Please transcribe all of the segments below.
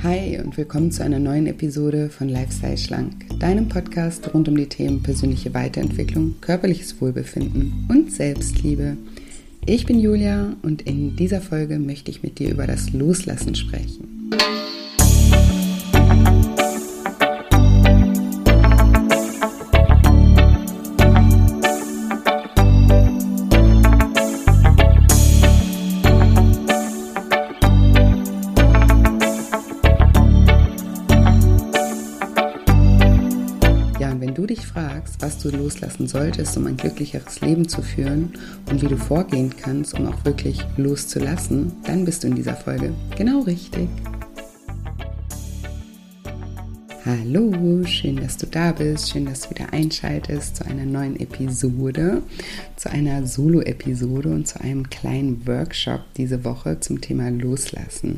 Hi und willkommen zu einer neuen Episode von Lifestyle Schlank, deinem Podcast rund um die Themen persönliche Weiterentwicklung, körperliches Wohlbefinden und Selbstliebe. Ich bin Julia und in dieser Folge möchte ich mit dir über das Loslassen sprechen. Was du loslassen solltest, um ein glücklicheres Leben zu führen und wie du vorgehen kannst, um auch wirklich loszulassen, dann bist du in dieser Folge genau richtig. Hallo, schön, dass du da bist, schön, dass du wieder einschaltest zu einer neuen Episode, zu einer Solo-Episode und zu einem kleinen Workshop diese Woche zum Thema Loslassen.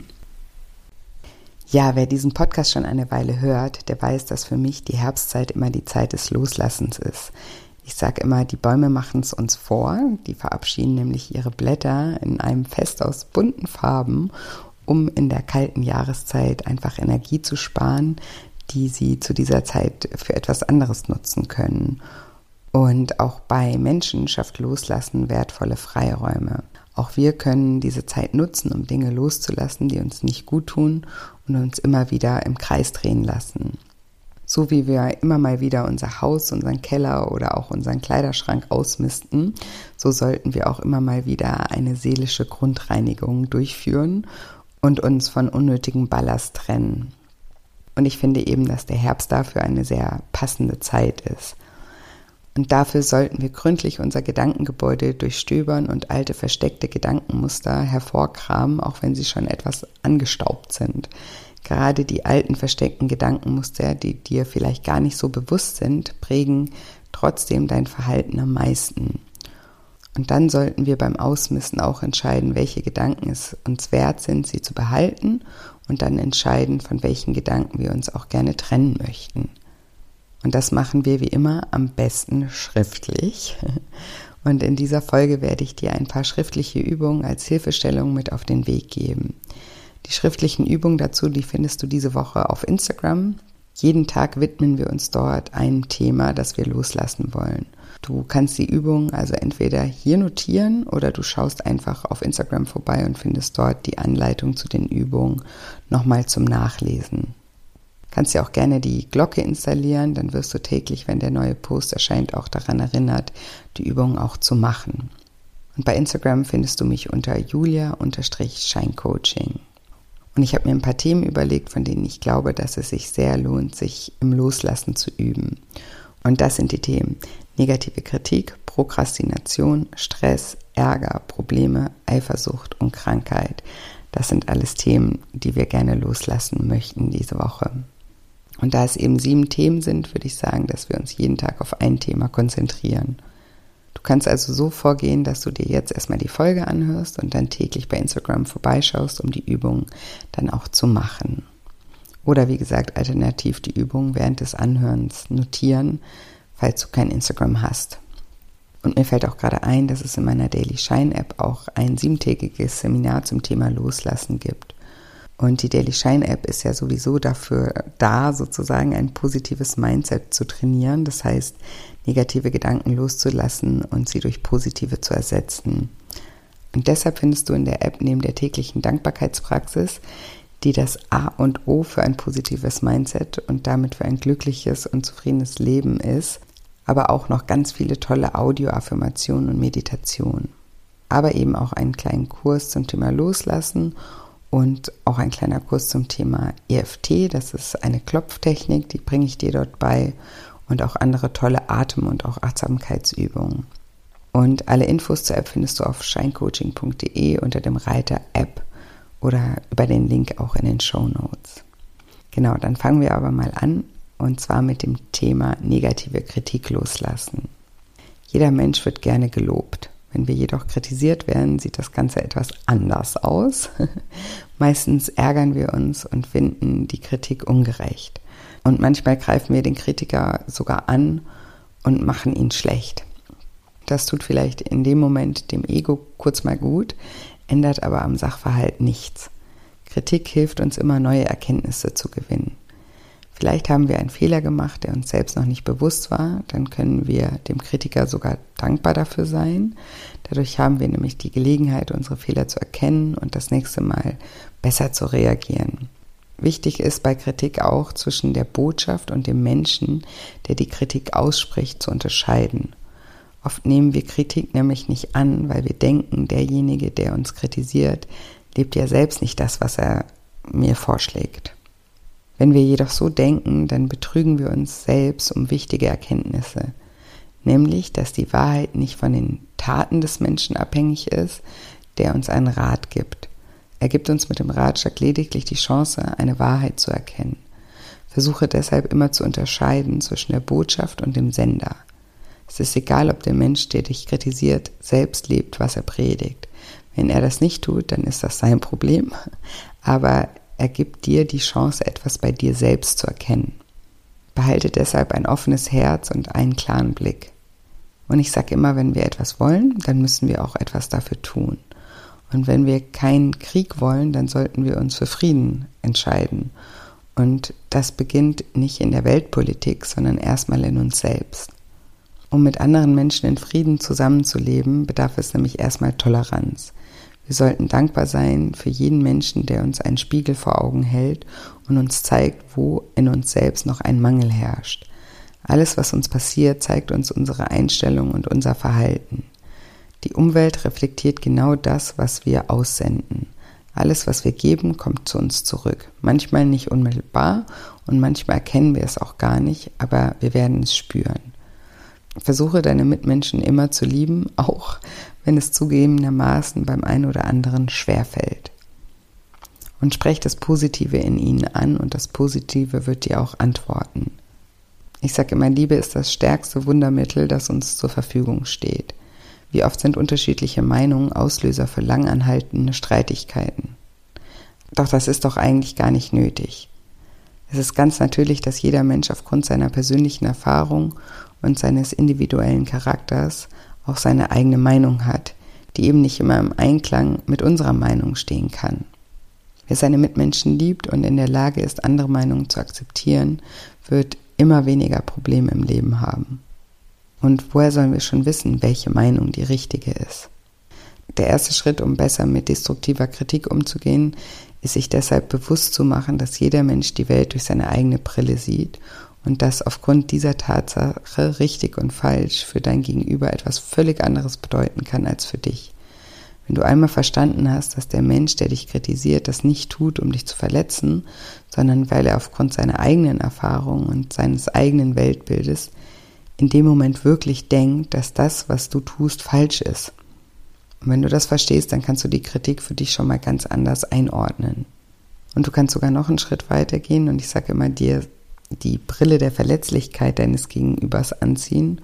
Ja, wer diesen Podcast schon eine Weile hört, der weiß, dass für mich die Herbstzeit immer die Zeit des Loslassens ist. Ich sage immer, die Bäume machen es uns vor, die verabschieden nämlich ihre Blätter in einem Fest aus bunten Farben, um in der kalten Jahreszeit einfach Energie zu sparen, die sie zu dieser Zeit für etwas anderes nutzen können. Und auch bei Menschen schafft Loslassen wertvolle Freiräume. Auch wir können diese Zeit nutzen, um Dinge loszulassen, die uns nicht gut tun und uns immer wieder im Kreis drehen lassen. So wie wir immer mal wieder unser Haus, unseren Keller oder auch unseren Kleiderschrank ausmisten, so sollten wir auch immer mal wieder eine seelische Grundreinigung durchführen und uns von unnötigem Ballast trennen. Und ich finde eben, dass der Herbst dafür eine sehr passende Zeit ist. Und dafür sollten wir gründlich unser Gedankengebäude durchstöbern und alte versteckte Gedankenmuster hervorkramen, auch wenn sie schon etwas angestaubt sind. Gerade die alten versteckten Gedankenmuster, die dir vielleicht gar nicht so bewusst sind, prägen trotzdem dein Verhalten am meisten. Und dann sollten wir beim Ausmisten auch entscheiden, welche Gedanken es uns wert sind, sie zu behalten und dann entscheiden, von welchen Gedanken wir uns auch gerne trennen möchten. Und das machen wir wie immer am besten schriftlich. Und in dieser Folge werde ich dir ein paar schriftliche Übungen als Hilfestellung mit auf den Weg geben. Die schriftlichen Übungen dazu, die findest du diese Woche auf Instagram. Jeden Tag widmen wir uns dort einem Thema, das wir loslassen wollen. Du kannst die Übungen also entweder hier notieren oder du schaust einfach auf Instagram vorbei und findest dort die Anleitung zu den Übungen nochmal zum Nachlesen. Kannst dir auch gerne die Glocke installieren, dann wirst du täglich, wenn der neue Post erscheint, auch daran erinnert, die Übungen auch zu machen. Und bei Instagram findest du mich unter Julia_Scheincoaching. Und ich habe mir ein paar Themen überlegt, von denen ich glaube, dass es sich sehr lohnt, sich im Loslassen zu üben. Und das sind die Themen: negative Kritik, Prokrastination, Stress, Ärger, Probleme, Eifersucht und Krankheit. Das sind alles Themen, die wir gerne loslassen möchten diese Woche. Und da es eben 7 Themen sind, würde ich sagen, dass wir uns jeden Tag auf ein Thema konzentrieren. Du kannst also so vorgehen, dass du dir jetzt erstmal die Folge anhörst und dann täglich bei Instagram vorbeischaust, um die Übung dann auch zu machen. Oder wie gesagt, alternativ die Übung während des Anhörens notieren, falls du kein Instagram hast. Und mir fällt auch gerade ein, dass es in meiner Daily Shine App auch ein 7-tägiges Seminar zum Thema Loslassen gibt. Und die Daily Shine App ist ja sowieso dafür da, sozusagen ein positives Mindset zu trainieren. Das heißt, negative Gedanken loszulassen und sie durch positive zu ersetzen. Und deshalb findest du in der App neben der täglichen Dankbarkeitspraxis, die das A und O für ein positives Mindset und damit für ein glückliches und zufriedenes Leben ist, aber auch noch ganz viele tolle Audio-Affirmationen und Meditationen. Aber eben auch einen kleinen Kurs zum Thema Loslassen und auch ein kleiner Kurs zum Thema EFT, das ist eine Klopftechnik, die bringe ich dir dort bei, und auch andere tolle Atem- und auch Achtsamkeitsübungen. Und alle Infos zur App findest du auf scheincoaching.de unter dem Reiter App oder über den Link auch in den Shownotes. Genau, dann fangen wir aber mal an, und zwar mit dem Thema negative Kritik loslassen. Jeder Mensch wird gerne gelobt. Wenn wir jedoch kritisiert werden, sieht das Ganze etwas anders aus. Meistens ärgern wir uns und finden die Kritik ungerecht. Und manchmal greifen wir den Kritiker sogar an und machen ihn schlecht. Das tut vielleicht in dem Moment dem Ego kurz mal gut, ändert aber am Sachverhalt nichts. Kritik hilft uns immer, neue Erkenntnisse zu gewinnen. Vielleicht haben wir einen Fehler gemacht, der uns selbst noch nicht bewusst war. Dann können wir dem Kritiker sogar dankbar dafür sein. Dadurch haben wir nämlich die Gelegenheit, unsere Fehler zu erkennen und das nächste Mal besser zu reagieren. Wichtig ist bei Kritik auch, zwischen der Botschaft und dem Menschen, der die Kritik ausspricht, zu unterscheiden. Oft nehmen wir Kritik nämlich nicht an, weil wir denken, derjenige, der uns kritisiert, lebt ja selbst nicht das, was er mir vorschlägt. Wenn wir jedoch so denken, dann betrügen wir uns selbst um wichtige Erkenntnisse, nämlich, dass die Wahrheit nicht von den Taten des Menschen abhängig ist, der uns einen Rat gibt. Er gibt uns mit dem Ratschlag lediglich die Chance, eine Wahrheit zu erkennen. Versuche deshalb immer zu unterscheiden zwischen der Botschaft und dem Sender. Es ist egal, ob der Mensch, der dich kritisiert, selbst lebt, was er predigt. Wenn er das nicht tut, dann ist das sein Problem, aber er gibt dir die Chance, etwas bei dir selbst zu erkennen. Behalte deshalb ein offenes Herz und einen klaren Blick. Und ich sage immer, wenn wir etwas wollen, dann müssen wir auch etwas dafür tun. Und wenn wir keinen Krieg wollen, dann sollten wir uns für Frieden entscheiden. Und das beginnt nicht in der Weltpolitik, sondern erstmal in uns selbst. Um mit anderen Menschen in Frieden zusammenzuleben, bedarf es nämlich erstmal Toleranz. Wir sollten dankbar sein für jeden Menschen, der uns einen Spiegel vor Augen hält und uns zeigt, wo in uns selbst noch ein Mangel herrscht. Alles, was uns passiert, zeigt uns unsere Einstellung und unser Verhalten. Die Umwelt reflektiert genau das, was wir aussenden. Alles, was wir geben, kommt zu uns zurück. Manchmal nicht unmittelbar und manchmal erkennen wir es auch gar nicht, aber wir werden es spüren. Versuche deine Mitmenschen immer zu lieben, auch wenn es zugegebenermaßen beim einen oder anderen schwerfällt. Und sprech das Positive in ihnen an und das Positive wird dir auch antworten. Ich sage immer, Liebe ist das stärkste Wundermittel, das uns zur Verfügung steht. Wie oft sind unterschiedliche Meinungen Auslöser für langanhaltende Streitigkeiten? Doch das ist doch eigentlich gar nicht nötig. Es ist ganz natürlich, dass jeder Mensch aufgrund seiner persönlichen Erfahrung und seines individuellen Charakters auch seine eigene Meinung hat, die eben nicht immer im Einklang mit unserer Meinung stehen kann. Wer seine Mitmenschen liebt und in der Lage ist, andere Meinungen zu akzeptieren, wird immer weniger Probleme im Leben haben. Und woher sollen wir schon wissen, welche Meinung die richtige ist? Der erste Schritt, um besser mit destruktiver Kritik umzugehen, ist sich deshalb bewusst zu machen, dass jeder Mensch die Welt durch seine eigene Brille sieht und dass aufgrund dieser Tatsache richtig und falsch für dein Gegenüber etwas völlig anderes bedeuten kann als für dich. Wenn du einmal verstanden hast, dass der Mensch, der dich kritisiert, das nicht tut, um dich zu verletzen, sondern weil er aufgrund seiner eigenen Erfahrung und seines eigenen Weltbildes in dem Moment wirklich denkt, dass das, was du tust, falsch ist. Und wenn du das verstehst, dann kannst du die Kritik für dich schon mal ganz anders einordnen. Und du kannst sogar noch einen Schritt weiter gehen und ich sage immer dir, die Brille der Verletzlichkeit deines Gegenübers anziehen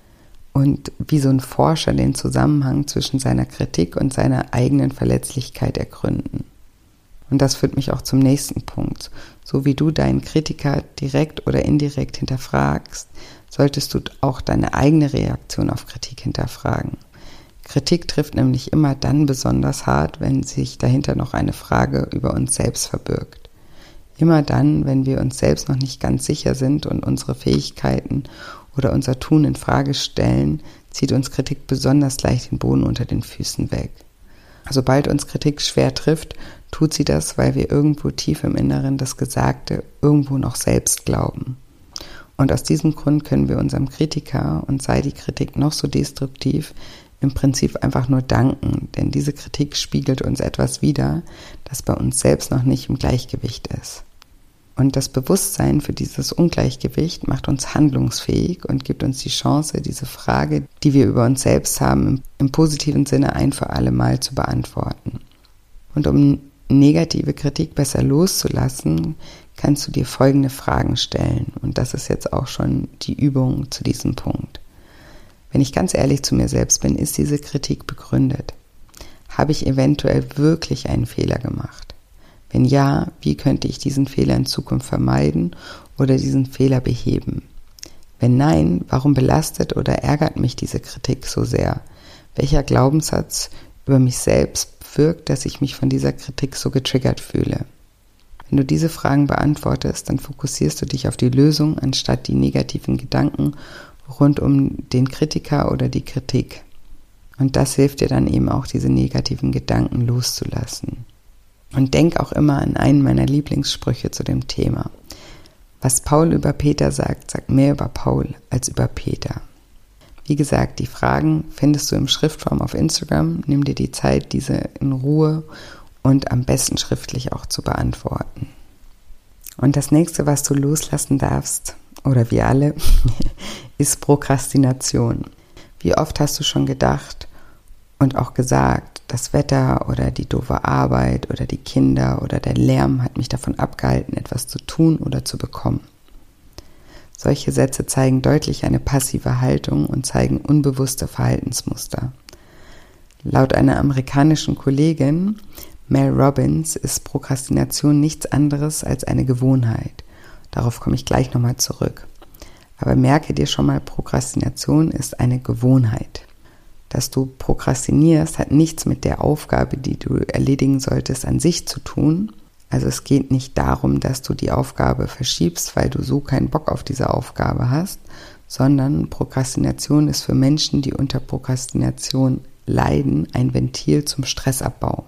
und wie so ein Forscher den Zusammenhang zwischen seiner Kritik und seiner eigenen Verletzlichkeit ergründen. Und das führt mich auch zum nächsten Punkt. So wie du deinen Kritiker direkt oder indirekt hinterfragst, solltest du auch deine eigene Reaktion auf Kritik hinterfragen. Kritik trifft nämlich immer dann besonders hart, wenn sich dahinter noch eine Frage über uns selbst verbirgt. Immer dann, wenn wir uns selbst noch nicht ganz sicher sind und unsere Fähigkeiten oder unser Tun in Frage stellen, zieht uns Kritik besonders leicht den Boden unter den Füßen weg. Sobald uns Kritik schwer trifft, tut sie das, weil wir irgendwo tief im Inneren das Gesagte irgendwo noch selbst glauben. Und aus diesem Grund können wir unserem Kritiker, und sei die Kritik noch so destruktiv, im Prinzip einfach nur danken, denn diese Kritik spiegelt uns etwas wider, das bei uns selbst noch nicht im Gleichgewicht ist. Und das Bewusstsein für dieses Ungleichgewicht macht uns handlungsfähig und gibt uns die Chance, diese Frage, die wir über uns selbst haben, im positiven Sinne ein für alle Mal zu beantworten. Und um negative Kritik besser loszulassen, kannst du dir folgende Fragen stellen. Und das ist jetzt auch schon die Übung zu diesem Punkt. Wenn ich ganz ehrlich zu mir selbst bin, ist diese Kritik begründet? Habe ich eventuell wirklich einen Fehler gemacht? Wenn ja, wie könnte ich diesen Fehler in Zukunft vermeiden oder diesen Fehler beheben? Wenn nein, warum belastet oder ärgert mich diese Kritik so sehr? Welcher Glaubenssatz über mich selbst bewirkt, dass ich mich von dieser Kritik so getriggert fühle? Wenn du diese Fragen beantwortest, dann fokussierst du dich auf die Lösung, anstatt die negativen Gedanken rund um den Kritiker oder die Kritik. Und das hilft dir dann eben auch, diese negativen Gedanken loszulassen. Und denk auch immer an einen meiner Lieblingssprüche zu dem Thema. Was Paul über Peter sagt, sagt mehr über Paul als über Peter. Wie gesagt, die Fragen findest du im Schriftform auf Instagram. Nimm dir die Zeit, diese in Ruhe und am besten schriftlich auch zu beantworten. Und das nächste, was du loslassen darfst, oder wir alle, ist Prokrastination. Wie oft hast du schon gedacht und auch gesagt, das Wetter oder die doofe Arbeit oder die Kinder oder der Lärm hat mich davon abgehalten, etwas zu tun oder zu bekommen. Solche Sätze zeigen deutlich eine passive Haltung und zeigen unbewusste Verhaltensmuster. Laut einer amerikanischen Kollegin, Mel Robbins, ist Prokrastination nichts anderes als eine Gewohnheit. Darauf komme ich gleich nochmal zurück. Aber merke dir schon mal, Prokrastination ist eine Gewohnheit. Dass du prokrastinierst, hat nichts mit der Aufgabe, die du erledigen solltest, an sich zu tun. Also es geht nicht darum, dass du die Aufgabe verschiebst, weil du so keinen Bock auf diese Aufgabe hast, sondern Prokrastination ist für Menschen, die unter Prokrastination leiden, ein Ventil zum Stressabbau.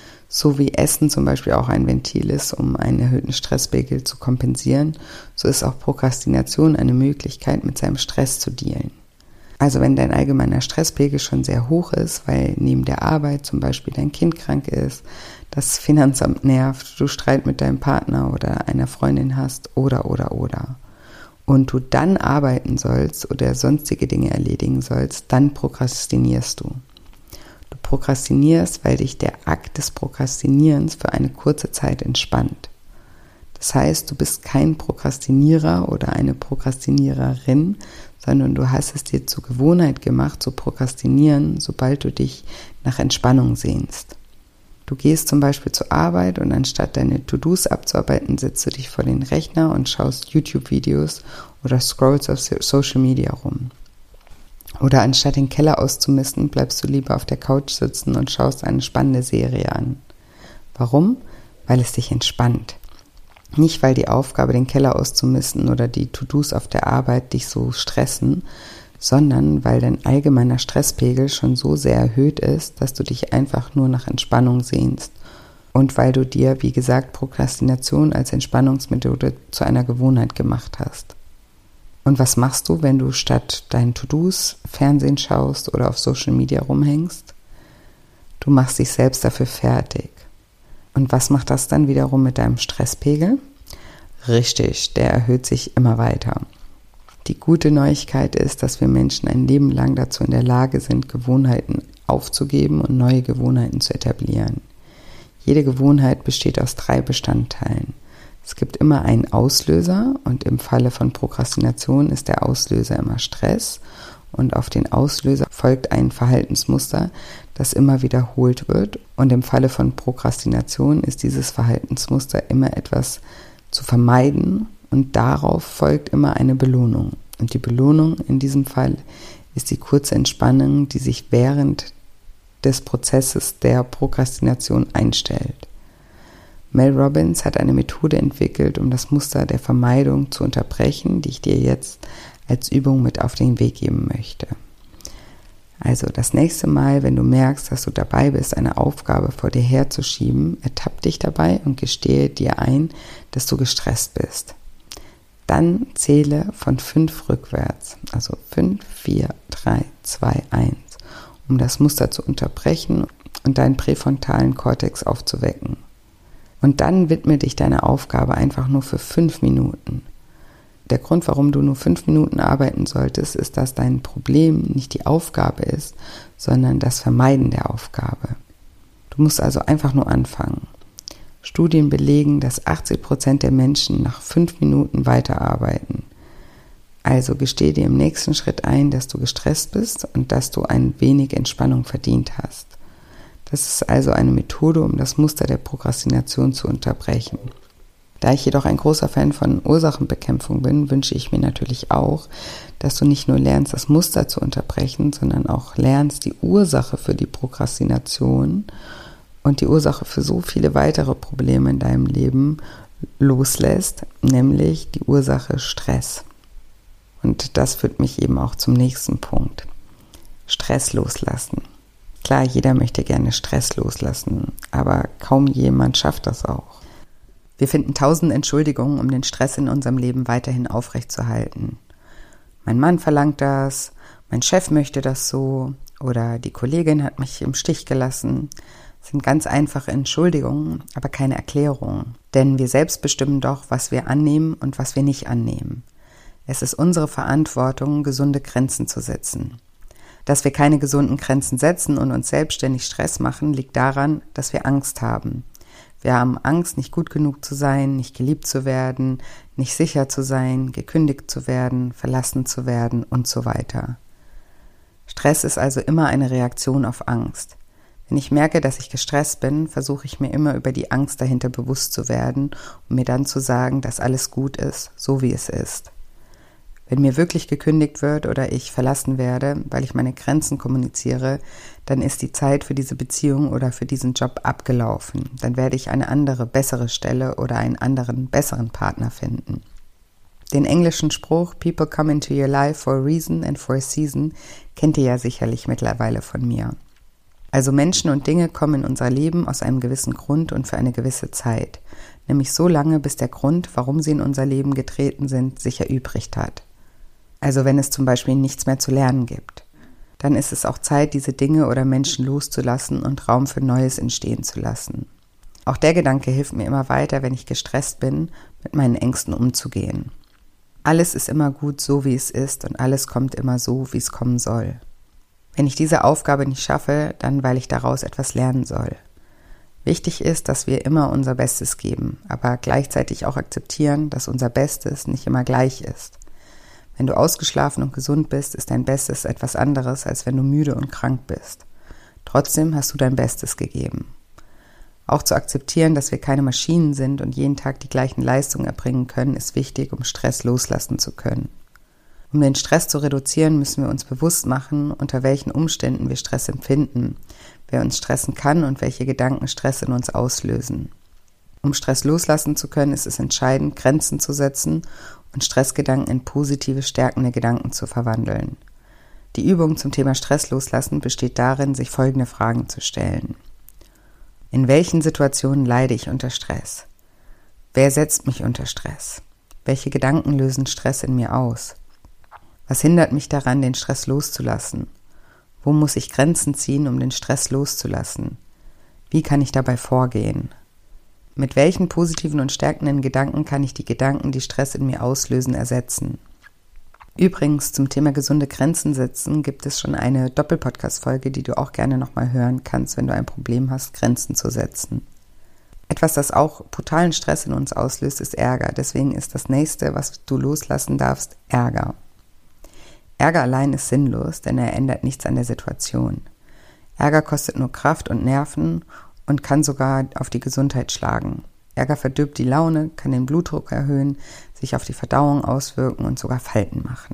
So wie Essen zum Beispiel auch ein Ventil ist, um einen erhöhten Stresspegel zu kompensieren, so ist auch Prokrastination eine Möglichkeit, mit seinem Stress zu dealen. Also wenn dein allgemeiner Stresspegel schon sehr hoch ist, weil neben der Arbeit zum Beispiel dein Kind krank ist, das Finanzamt nervt, du Streit mit deinem Partner oder einer Freundin hast oder. Und du dann arbeiten sollst oder sonstige Dinge erledigen sollst, dann prokrastinierst du. Du prokrastinierst, weil dich der Akt des Prokrastinierens für eine kurze Zeit entspannt. Das heißt, du bist kein Prokrastinierer oder eine Prokrastiniererin, sondern du hast es dir zur Gewohnheit gemacht, zu prokrastinieren, sobald du dich nach Entspannung sehnst. Du gehst zum Beispiel zur Arbeit und anstatt deine To-Dos abzuarbeiten, setzt du dich vor den Rechner und schaust YouTube-Videos oder scrollst auf Social Media rum. Oder anstatt den Keller auszumisten, bleibst du lieber auf der Couch sitzen und schaust eine spannende Serie an. Warum? Weil es dich entspannt. Nicht, weil die Aufgabe, den Keller auszumisten oder die To-Dos auf der Arbeit dich so stressen, sondern weil dein allgemeiner Stresspegel schon so sehr erhöht ist, dass du dich einfach nur nach Entspannung sehnst. Und weil du dir, wie gesagt, Prokrastination als Entspannungsmethode zu einer Gewohnheit gemacht hast. Und was machst du, wenn du statt deinen To-Dos Fernsehen schaust oder auf Social Media rumhängst? Du machst dich selbst dafür fertig. Und was macht das dann wiederum mit deinem Stresspegel? Richtig, der erhöht sich immer weiter. Die gute Neuigkeit ist, dass wir Menschen ein Leben lang dazu in der Lage sind, Gewohnheiten aufzugeben und neue Gewohnheiten zu etablieren. Jede Gewohnheit besteht aus 3 Bestandteilen. Es gibt immer einen Auslöser und im Falle von Prokrastination ist der Auslöser immer Stress und auf den Auslöser folgt ein Verhaltensmuster, das immer wiederholt wird und im Falle von Prokrastination ist dieses Verhaltensmuster immer etwas zu vermeiden und darauf folgt immer eine Belohnung. Und die Belohnung in diesem Fall ist die kurze Entspannung, die sich während des Prozesses der Prokrastination einstellt. Mel Robbins hat eine Methode entwickelt, um das Muster der Vermeidung zu unterbrechen, die ich dir jetzt als Übung mit auf den Weg geben möchte. Also das nächste Mal, wenn du merkst, dass du dabei bist, eine Aufgabe vor dir herzuschieben, ertapp dich dabei und gestehe dir ein, dass du gestresst bist. Dann zähle von 5 rückwärts, also 5, 4, 3, 2, 1, um das Muster zu unterbrechen und deinen präfrontalen Kortex aufzuwecken. Und dann widme dich deiner Aufgabe einfach nur für 5 Minuten. Der Grund, warum du nur 5 Minuten arbeiten solltest, ist, dass dein Problem nicht die Aufgabe ist, sondern das Vermeiden der Aufgabe. Du musst also einfach nur anfangen. Studien belegen, dass 80% der Menschen nach 5 Minuten weiterarbeiten. Also gestehe dir im nächsten Schritt ein, dass du gestresst bist und dass du ein wenig Entspannung verdient hast. Das ist also eine Methode, um das Muster der Prokrastination zu unterbrechen. Da ich jedoch ein großer Fan von Ursachenbekämpfung bin, wünsche ich mir natürlich auch, dass du nicht nur lernst, das Muster zu unterbrechen, sondern auch lernst, die Ursache für die Prokrastination und die Ursache für so viele weitere Probleme in deinem Leben loslässt, nämlich die Ursache Stress. Und das führt mich eben auch zum nächsten Punkt. Stress loslassen. Klar, jeder möchte gerne Stress loslassen, aber kaum jemand schafft das auch. Wir finden 1000 Entschuldigungen, um den Stress in unserem Leben weiterhin aufrechtzuerhalten. Mein Mann verlangt das, mein Chef möchte das so oder die Kollegin hat mich im Stich gelassen. Das sind ganz einfache Entschuldigungen, aber keine Erklärungen. Denn wir selbst bestimmen doch, was wir annehmen und was wir nicht annehmen. Es ist unsere Verantwortung, gesunde Grenzen zu setzen. Dass wir keine gesunden Grenzen setzen und uns selbstständig Stress machen, liegt daran, dass wir Angst haben. Wir haben Angst, nicht gut genug zu sein, nicht geliebt zu werden, nicht sicher zu sein, gekündigt zu werden, verlassen zu werden und so weiter. Stress ist also immer eine Reaktion auf Angst. Wenn ich merke, dass ich gestresst bin, versuche ich mir immer über die Angst dahinter bewusst zu werden und mir dann zu sagen, dass alles gut ist, so wie es ist. Wenn mir wirklich gekündigt wird oder ich verlassen werde, weil ich meine Grenzen kommuniziere, dann ist die Zeit für diese Beziehung oder für diesen Job abgelaufen. Dann werde ich eine andere, bessere Stelle oder einen anderen, besseren Partner finden. Den englischen Spruch "People come into your life for a reason and for a season" kennt ihr ja sicherlich mittlerweile von mir. Also Menschen und Dinge kommen in unser Leben aus einem gewissen Grund und für eine gewisse Zeit. Nämlich so lange, bis der Grund, warum sie in unser Leben getreten sind, sich erübrigt hat. Also wenn es zum Beispiel nichts mehr zu lernen gibt. Dann ist es auch Zeit, diese Dinge oder Menschen loszulassen und Raum für Neues entstehen zu lassen. Auch der Gedanke hilft mir immer weiter, wenn ich gestresst bin, mit meinen Ängsten umzugehen. Alles ist immer gut so, wie es ist und alles kommt immer so, wie es kommen soll. Wenn ich diese Aufgabe nicht schaffe, dann weil ich daraus etwas lernen soll. Wichtig ist, dass wir immer unser Bestes geben, aber gleichzeitig auch akzeptieren, dass unser Bestes nicht immer gleich ist. Wenn du ausgeschlafen und gesund bist, ist dein Bestes etwas anderes, als wenn du müde und krank bist. Trotzdem hast du dein Bestes gegeben. Auch zu akzeptieren, dass wir keine Maschinen sind und jeden Tag die gleichen Leistungen erbringen können, ist wichtig, um Stress loslassen zu können. Um den Stress zu reduzieren, müssen wir uns bewusst machen, unter welchen Umständen wir Stress empfinden, wer uns stressen kann und welche Gedanken Stress in uns auslösen. Um Stress loslassen zu können, ist es entscheidend, Grenzen zu setzen und Stressgedanken in positive, stärkende Gedanken zu verwandeln. Die Übung zum Thema Stress loslassen besteht darin, sich folgende Fragen zu stellen. In welchen Situationen leide ich unter Stress? Wer setzt mich unter Stress? Welche Gedanken lösen Stress in mir aus? Was hindert mich daran, den Stress loszulassen? Wo muss ich Grenzen ziehen, um den Stress loszulassen? Wie kann ich dabei vorgehen? Mit welchen positiven und stärkenden Gedanken kann ich die Gedanken, die Stress in mir auslösen, ersetzen? Übrigens, zum Thema gesunde Grenzen setzen gibt es schon eine Doppelpodcast-Folge, die du auch gerne nochmal hören kannst, wenn du ein Problem hast, Grenzen zu setzen. Etwas, das auch brutalen Stress in uns auslöst, ist Ärger. Deswegen ist das Nächste, was du loslassen darfst, Ärger. Ärger allein ist sinnlos, denn er ändert nichts an der Situation. Ärger kostet nur Kraft und Nerven und kann sogar auf die Gesundheit schlagen. Ärger verdirbt die Laune, kann den Blutdruck erhöhen, sich auf die Verdauung auswirken und sogar Falten machen.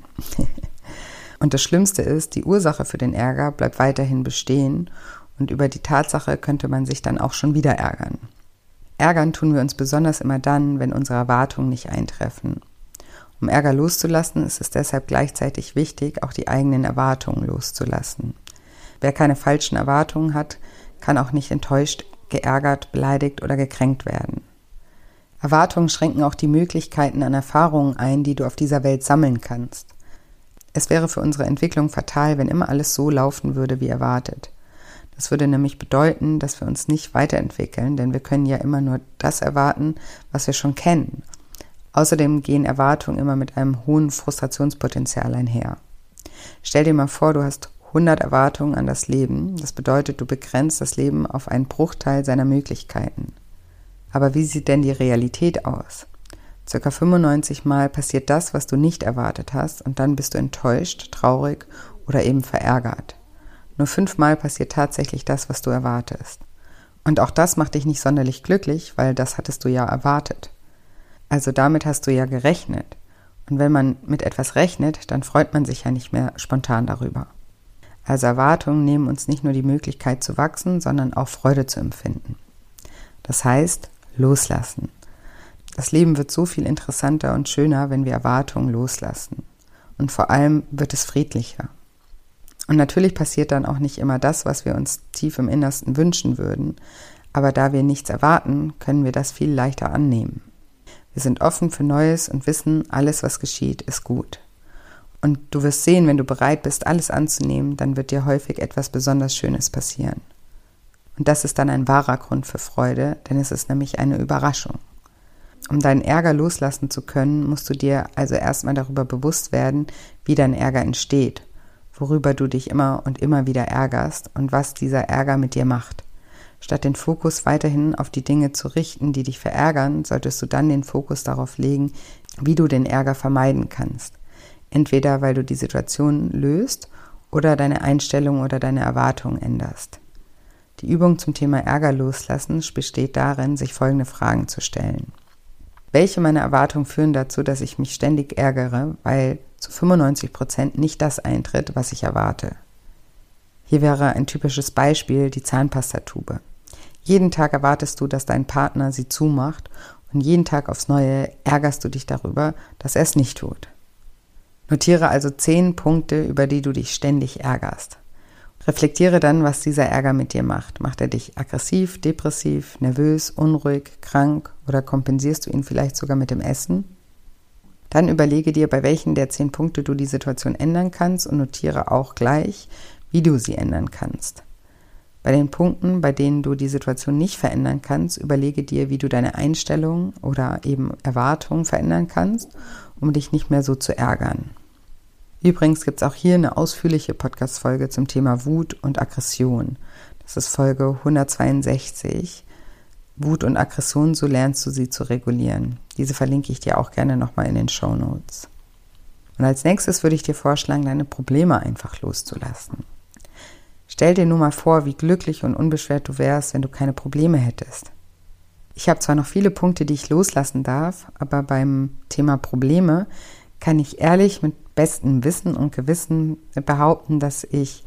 Und das Schlimmste ist, die Ursache für den Ärger bleibt weiterhin bestehen und über die Tatsache könnte man sich dann auch schon wieder ärgern. Ärgern tun wir uns besonders immer dann, wenn unsere Erwartungen nicht eintreffen. Um Ärger loszulassen, ist es deshalb gleichzeitig wichtig, auch die eigenen Erwartungen loszulassen. Wer keine falschen Erwartungen hat, kann auch nicht enttäuscht, geärgert, beleidigt oder gekränkt werden. Erwartungen schränken auch die Möglichkeiten an Erfahrungen ein, die du auf dieser Welt sammeln kannst. Es wäre für unsere Entwicklung fatal, wenn immer alles so laufen würde, wie erwartet. Das würde nämlich bedeuten, dass wir uns nicht weiterentwickeln, denn wir können ja immer nur das erwarten, was wir schon kennen. Außerdem gehen Erwartungen immer mit einem hohen Frustrationspotenzial einher. Stell dir mal vor, du hast 100 Erwartungen an das Leben. Das bedeutet, du begrenzt das Leben auf einen Bruchteil seiner Möglichkeiten. Aber wie sieht denn die Realität aus? Circa 95 Mal passiert das, was du nicht erwartet hast, und dann bist du enttäuscht, traurig oder eben verärgert. Nur 5 Mal passiert tatsächlich das, was du erwartest. Und auch das macht dich nicht sonderlich glücklich, weil das hattest du ja erwartet. Also damit hast du ja gerechnet. Und wenn man mit etwas rechnet, dann freut man sich ja nicht mehr spontan darüber. Also Erwartungen nehmen uns nicht nur die Möglichkeit zu wachsen, sondern auch Freude zu empfinden. Das heißt, loslassen. Das Leben wird so viel interessanter und schöner, wenn wir Erwartungen loslassen. Und vor allem wird es friedlicher. Und natürlich passiert dann auch nicht immer das, was wir uns tief im Innersten wünschen würden, aber da wir nichts erwarten, können wir das viel leichter annehmen. Wir sind offen für Neues und wissen, alles, was geschieht, ist gut. Und du wirst sehen, wenn du bereit bist, alles anzunehmen, dann wird dir häufig etwas besonders Schönes passieren. Und das ist dann ein wahrer Grund für Freude, denn es ist nämlich eine Überraschung. Um deinen Ärger loslassen zu können, musst du dir also erstmal darüber bewusst werden, wie dein Ärger entsteht, worüber du dich immer und immer wieder ärgerst und was dieser Ärger mit dir macht. Statt den Fokus weiterhin auf die Dinge zu richten, die dich verärgern, solltest du dann den Fokus darauf legen, wie du den Ärger vermeiden kannst. Entweder weil du die Situation löst oder deine Einstellung oder deine Erwartungen änderst. Die Übung zum Thema Ärger loslassen besteht darin, sich folgende Fragen zu stellen. Welche meiner Erwartungen führen dazu, dass ich mich ständig ärgere, weil zu 95% nicht das eintritt, was ich erwarte? Hier wäre ein typisches Beispiel die Zahnpastatube. Jeden Tag erwartest du, dass dein Partner sie zumacht und jeden Tag aufs Neue ärgerst du dich darüber, dass er es nicht tut. Notiere also 10 Punkte, über die du dich ständig ärgerst. Reflektiere dann, was dieser Ärger mit dir macht. Macht er dich aggressiv, depressiv, nervös, unruhig, krank oder kompensierst du ihn vielleicht sogar mit dem Essen? Dann überlege dir, bei welchen der 10 Punkte du die Situation ändern kannst und notiere auch gleich, wie du sie ändern kannst. Bei den Punkten, bei denen du die Situation nicht verändern kannst, überlege dir, wie du deine Einstellung oder eben Erwartungen verändern kannst, um dich nicht mehr so zu ärgern. Übrigens gibt es auch hier eine ausführliche Podcast-Folge zum Thema Wut und Aggression. Das ist Folge 162. Wut und Aggression, so lernst du sie zu regulieren. Diese verlinke ich dir auch gerne nochmal in den Shownotes. Und als nächstes würde ich dir vorschlagen, deine Probleme einfach loszulassen. Stell dir nur mal vor, wie glücklich und unbeschwert du wärst, wenn du keine Probleme hättest. Ich habe zwar noch viele Punkte, die ich loslassen darf, aber beim Thema Probleme kann ich ehrlich mit bestem Wissen und Gewissen behaupten, dass ich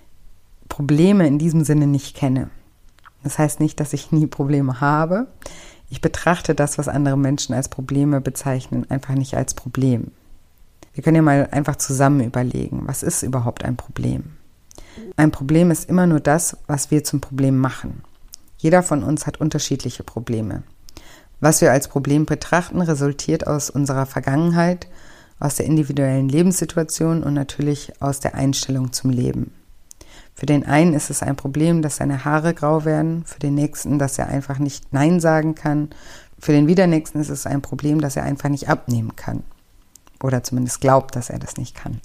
Probleme in diesem Sinne nicht kenne. Das heißt nicht, dass ich nie Probleme habe. Ich betrachte das, was andere Menschen als Probleme bezeichnen, einfach nicht als Problem. Wir können ja mal einfach zusammen überlegen, was ist überhaupt ein Problem? Ein Problem ist immer nur das, was wir zum Problem machen. Jeder von uns hat unterschiedliche Probleme. Was wir als Problem betrachten, resultiert aus unserer Vergangenheit, aus der individuellen Lebenssituation und natürlich aus der Einstellung zum Leben. Für den einen ist es ein Problem, dass seine Haare grau werden, für den nächsten, dass er einfach nicht Nein sagen kann, für den widernächsten ist es ein Problem, dass er einfach nicht abnehmen kann. Oder zumindest glaubt, dass er das nicht kann.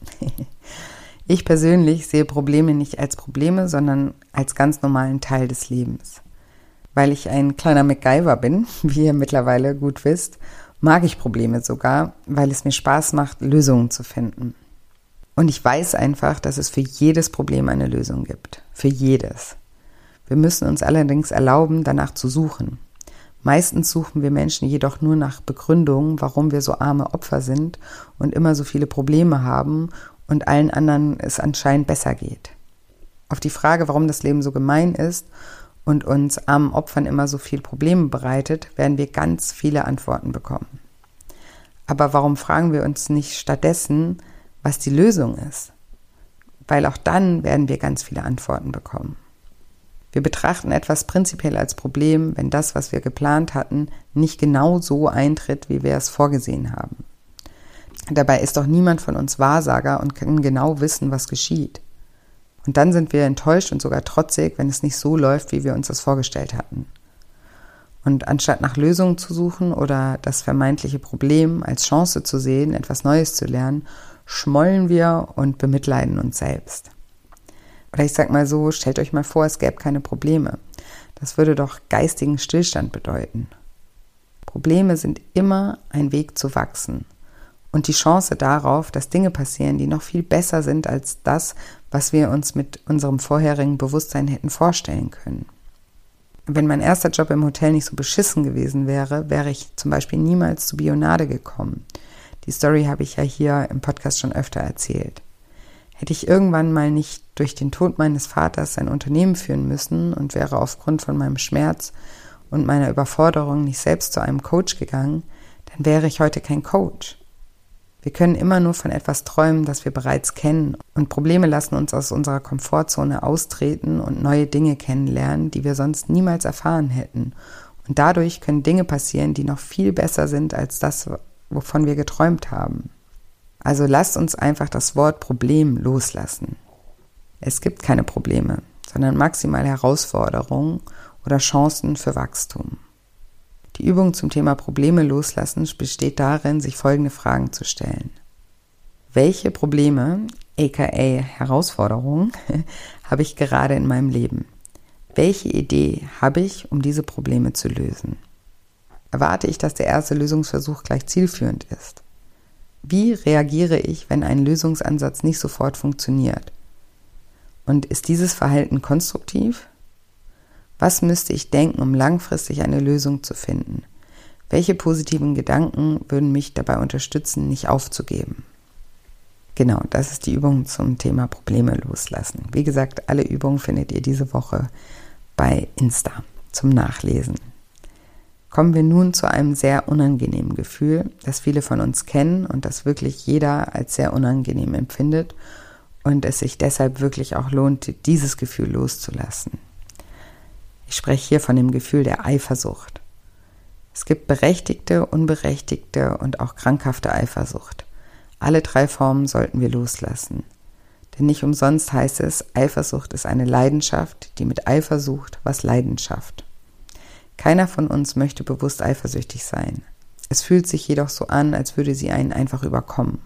Ich persönlich sehe Probleme nicht als Probleme, sondern als ganz normalen Teil des Lebens. Weil ich ein kleiner MacGyver bin, wie ihr mittlerweile gut wisst, mag ich Probleme sogar, weil es mir Spaß macht, Lösungen zu finden. Und ich weiß einfach, dass es für jedes Problem eine Lösung gibt. Für jedes. Wir müssen uns allerdings erlauben, danach zu suchen. Meistens suchen wir Menschen jedoch nur nach Begründungen, warum wir so arme Opfer sind und immer so viele Probleme haben und allen anderen es anscheinend besser geht. Auf die Frage, warum das Leben so gemein ist und uns armen Opfern immer so viel Probleme bereitet, werden wir ganz viele Antworten bekommen. Aber warum fragen wir uns nicht stattdessen, was die Lösung ist? Weil auch dann werden wir ganz viele Antworten bekommen. Wir betrachten etwas prinzipiell als Problem, wenn das, was wir geplant hatten, nicht genau so eintritt, wie wir es vorgesehen haben. Dabei ist doch niemand von uns Wahrsager und kann genau wissen, was geschieht. Und dann sind wir enttäuscht und sogar trotzig, wenn es nicht so läuft, wie wir uns das vorgestellt hatten. Und anstatt nach Lösungen zu suchen oder das vermeintliche Problem als Chance zu sehen, etwas Neues zu lernen, schmollen wir und bemitleiden uns selbst. Oder ich sag mal so, stellt euch mal vor, es gäbe keine Probleme. Das würde doch geistigen Stillstand bedeuten. Probleme sind immer ein Weg zu wachsen. Und die Chance darauf, dass Dinge passieren, die noch viel besser sind als das, was wir uns mit unserem vorherigen Bewusstsein hätten vorstellen können. Wenn mein erster Job im Hotel nicht so beschissen gewesen wäre, wäre ich zum Beispiel niemals zu Bionade gekommen. Die Story habe ich ja hier im Podcast schon öfter erzählt. Hätte ich irgendwann mal nicht durch den Tod meines Vaters sein Unternehmen führen müssen und wäre aufgrund von meinem Schmerz und meiner Überforderung nicht selbst zu einem Coach gegangen, dann wäre ich heute kein Coach. Wir können immer nur von etwas träumen, das wir bereits kennen, und Probleme lassen uns aus unserer Komfortzone austreten und neue Dinge kennenlernen, die wir sonst niemals erfahren hätten. Und dadurch können Dinge passieren, die noch viel besser sind als das, wovon wir geträumt haben. Also lasst uns einfach das Wort Problem loslassen. Es gibt keine Probleme, sondern maximal Herausforderungen oder Chancen für Wachstum. Die Übung zum Thema Probleme loslassen besteht darin, sich folgende Fragen zu stellen. Welche Probleme, aka Herausforderungen, habe ich gerade in meinem Leben? Welche Idee habe ich, um diese Probleme zu lösen? Erwarte ich, dass der erste Lösungsversuch gleich zielführend ist? Wie reagiere ich, wenn ein Lösungsansatz nicht sofort funktioniert? Und ist dieses Verhalten konstruktiv? Was müsste ich denken, um langfristig eine Lösung zu finden? Welche positiven Gedanken würden mich dabei unterstützen, nicht aufzugeben? Genau, das ist die Übung zum Thema Probleme loslassen. Wie gesagt, alle Übungen findet ihr diese Woche bei Insta zum Nachlesen. Kommen wir nun zu einem sehr unangenehmen Gefühl, das viele von uns kennen und das wirklich jeder als sehr unangenehm empfindet und es sich deshalb wirklich auch lohnt, dieses Gefühl loszulassen. Ich spreche hier von dem Gefühl der Eifersucht. Es gibt berechtigte, unberechtigte und auch krankhafte Eifersucht. Alle 3 Formen sollten wir loslassen. Denn nicht umsonst heißt es, Eifersucht ist eine Leidenschaft, die mit Eifer sucht, was Leidenschaft. Keiner von uns möchte bewusst eifersüchtig sein. Es fühlt sich jedoch so an, als würde sie einen einfach überkommen.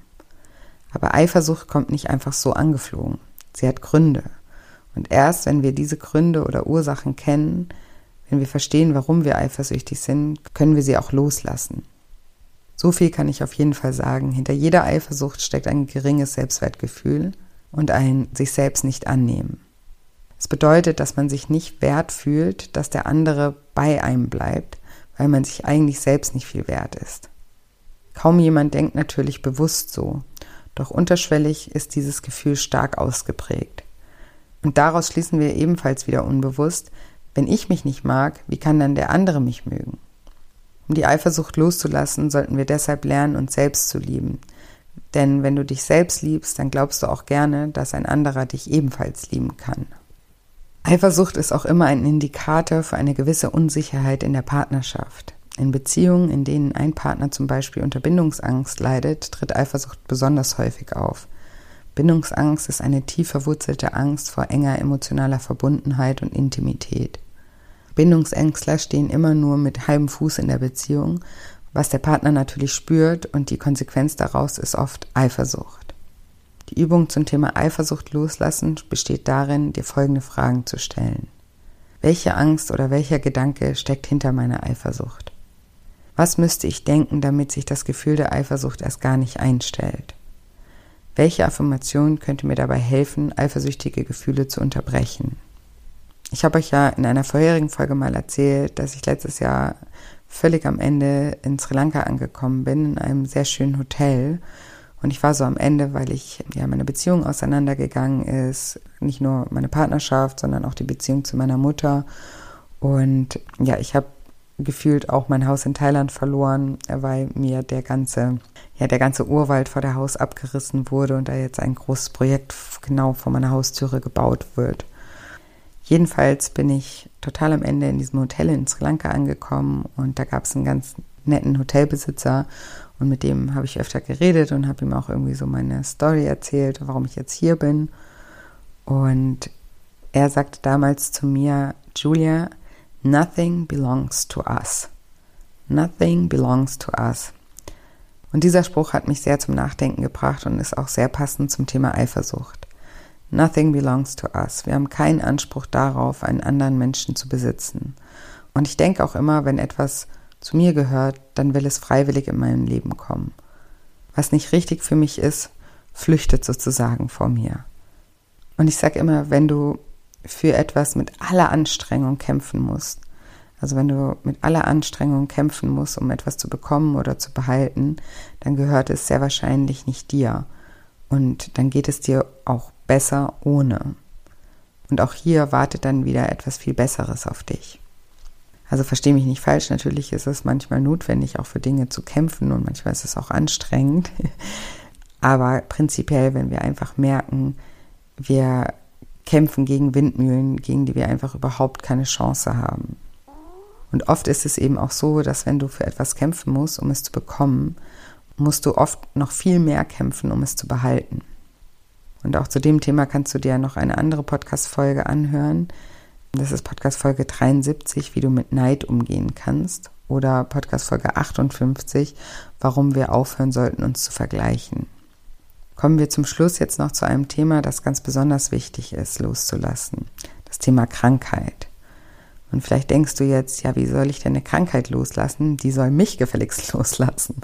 Aber Eifersucht kommt nicht einfach so angeflogen. Sie hat Gründe. Und erst wenn wir diese Gründe oder Ursachen kennen, wenn wir verstehen, warum wir eifersüchtig sind, können wir sie auch loslassen. So viel kann ich auf jeden Fall sagen. Hinter jeder Eifersucht steckt ein geringes Selbstwertgefühl und ein sich selbst nicht annehmen. Es bedeutet, dass man sich nicht wert fühlt, dass der andere bei einem bleibt, weil man sich eigentlich selbst nicht viel wert ist. Kaum jemand denkt natürlich bewusst so, doch unterschwellig ist dieses Gefühl stark ausgeprägt. Und daraus schließen wir ebenfalls wieder unbewusst, wenn ich mich nicht mag, wie kann dann der andere mich mögen? Um die Eifersucht loszulassen, sollten wir deshalb lernen, uns selbst zu lieben. Denn wenn du dich selbst liebst, dann glaubst du auch gerne, dass ein anderer dich ebenfalls lieben kann. Eifersucht ist auch immer ein Indikator für eine gewisse Unsicherheit in der Partnerschaft. In Beziehungen, in denen ein Partner zum Beispiel unter Bindungsangst leidet, tritt Eifersucht besonders häufig auf. Bindungsangst ist eine tief verwurzelte Angst vor enger emotionaler Verbundenheit und Intimität. Bindungsängstler stehen immer nur mit halbem Fuß in der Beziehung, was der Partner natürlich spürt, und die Konsequenz daraus ist oft Eifersucht. Die Übung zum Thema Eifersucht loslassen besteht darin, dir folgende Fragen zu stellen. Welche Angst oder welcher Gedanke steckt hinter meiner Eifersucht? Was müsste ich denken, damit sich das Gefühl der Eifersucht erst gar nicht einstellt? Welche Affirmation könnte mir dabei helfen, eifersüchtige Gefühle zu unterbrechen? Ich habe euch ja in einer vorherigen Folge mal erzählt, dass ich letztes Jahr völlig am Ende in Sri Lanka angekommen bin, in einem sehr schönen Hotel. Und ich war so am Ende, weil meine Beziehung auseinandergegangen ist. Nicht nur meine Partnerschaft, sondern auch die Beziehung zu meiner Mutter. Und ja, ich habe gefühlt auch mein Haus in Thailand verloren, weil mir der ganze Urwald vor der Haus abgerissen wurde und da jetzt ein großes Projekt genau vor meiner Haustüre gebaut wird. Jedenfalls bin ich total am Ende in diesem Hotel in Sri Lanka angekommen und da gab es einen ganz netten Hotelbesitzer und mit dem habe ich öfter geredet und habe ihm auch irgendwie so meine Story erzählt, warum ich jetzt hier bin. Und er sagte damals zu mir, Julia, nothing belongs to us. Nothing belongs to us. Und dieser Spruch hat mich sehr zum Nachdenken gebracht und ist auch sehr passend zum Thema Eifersucht. Nothing belongs to us. Wir haben keinen Anspruch darauf, einen anderen Menschen zu besitzen. Und ich denke auch immer, wenn etwas zu mir gehört, dann will es freiwillig in mein Leben kommen. Was nicht richtig für mich ist, flüchtet sozusagen vor mir. Und ich sage immer, wenn du für etwas mit aller Anstrengung kämpfen musst, also wenn du mit aller Anstrengung kämpfen musst, um etwas zu bekommen oder zu behalten, dann gehört es sehr wahrscheinlich nicht dir. Und dann geht es dir auch besser ohne. Und auch hier wartet dann wieder etwas viel Besseres auf dich. Also verstehe mich nicht falsch, natürlich ist es manchmal notwendig, auch für Dinge zu kämpfen und manchmal ist es auch anstrengend. Aber prinzipiell, wenn wir einfach merken, wir kämpfen gegen Windmühlen, gegen die wir einfach überhaupt keine Chance haben. Und oft ist es eben auch so, dass wenn du für etwas kämpfen musst, um es zu bekommen, musst du oft noch viel mehr kämpfen, um es zu behalten. Und auch zu dem Thema kannst du dir noch eine andere Podcast-Folge anhören. Das ist Podcast-Folge 73, wie du mit Neid umgehen kannst. Oder Podcast-Folge 58, warum wir aufhören sollten, uns zu vergleichen. Kommen wir zum Schluss jetzt noch zu einem Thema, das ganz besonders wichtig ist, loszulassen. Das Thema Krankheit. Und vielleicht denkst du jetzt, ja, wie soll ich denn eine Krankheit loslassen? Die soll mich gefälligst loslassen.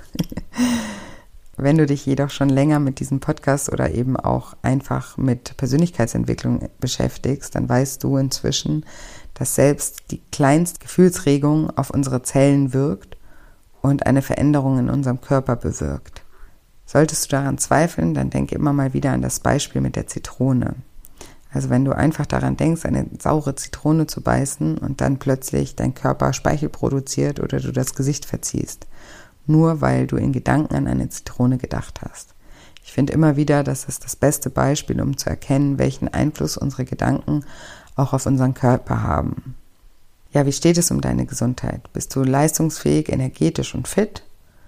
Wenn du dich jedoch schon länger mit diesem Podcast oder eben auch einfach mit Persönlichkeitsentwicklung beschäftigst, dann weißt du inzwischen, dass selbst die kleinste Gefühlsregung auf unsere Zellen wirkt und eine Veränderung in unserem Körper bewirkt. Solltest du daran zweifeln, dann denke immer mal wieder an das Beispiel mit der Zitrone. Also wenn du einfach daran denkst, eine saure Zitrone zu beißen und dann plötzlich dein Körper Speichel produziert oder du das Gesicht verziehst, nur weil du in Gedanken an eine Zitrone gedacht hast. Ich finde immer wieder, das ist das beste Beispiel, um zu erkennen, welchen Einfluss unsere Gedanken auch auf unseren Körper haben. Ja, wie steht es um deine Gesundheit? Bist du leistungsfähig, energetisch und fit?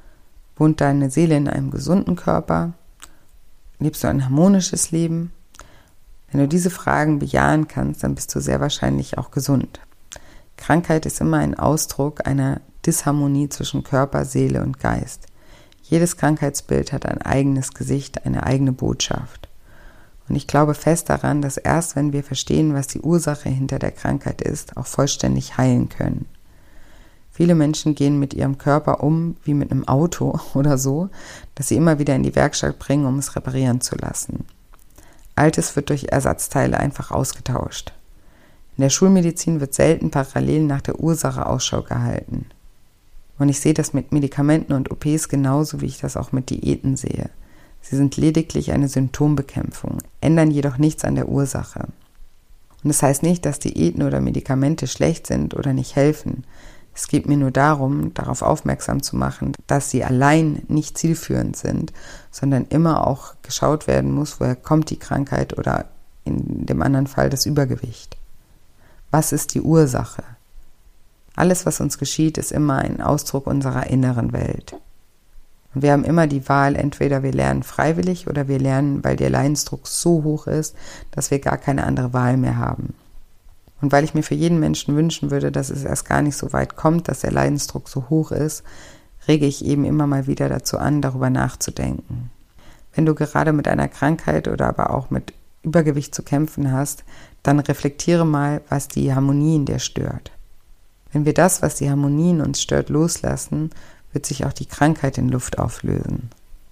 Wohnt deine Seele in einem gesunden Körper? Lebst du ein harmonisches Leben? Wenn du diese Fragen bejahen kannst, dann bist du sehr wahrscheinlich auch gesund. Krankheit ist immer ein Ausdruck einer Disharmonie zwischen Körper, Seele und Geist. Jedes Krankheitsbild hat ein eigenes Gesicht, eine eigene Botschaft. Und ich glaube fest daran, dass erst wenn wir verstehen, was die Ursache hinter der Krankheit ist, auch vollständig heilen können. Viele Menschen gehen mit ihrem Körper um wie mit einem Auto oder so, das sie immer wieder in die Werkstatt bringen, um es reparieren zu lassen. Altes wird durch Ersatzteile einfach ausgetauscht. In der Schulmedizin wird selten parallel nach der Ursache Ausschau gehalten. Und ich sehe das mit Medikamenten und OPs genauso, wie ich das auch mit Diäten sehe. Sie sind lediglich eine Symptombekämpfung, ändern jedoch nichts an der Ursache. Und das heißt nicht, dass Diäten oder Medikamente schlecht sind oder nicht helfen. Es geht mir nur darum, darauf aufmerksam zu machen, dass sie allein nicht zielführend sind, sondern immer auch geschaut werden muss, woher kommt die Krankheit oder in dem anderen Fall das Übergewicht. Was ist die Ursache? Alles, was uns geschieht, ist immer ein Ausdruck unserer inneren Welt. Und wir haben immer die Wahl, entweder wir lernen freiwillig oder wir lernen, weil der Leidensdruck so hoch ist, dass wir gar keine andere Wahl mehr haben. Und weil ich mir für jeden Menschen wünschen würde, dass es erst gar nicht so weit kommt, dass der Leidensdruck so hoch ist, rege ich eben immer mal wieder dazu an, darüber nachzudenken. Wenn du gerade mit einer Krankheit oder aber auch mit Übergewicht zu kämpfen hast, dann reflektiere mal, was die Harmonie in dir stört. Wenn wir das, was die Harmonie in uns stört, loslassen, wird sich auch die Krankheit in Luft auflösen.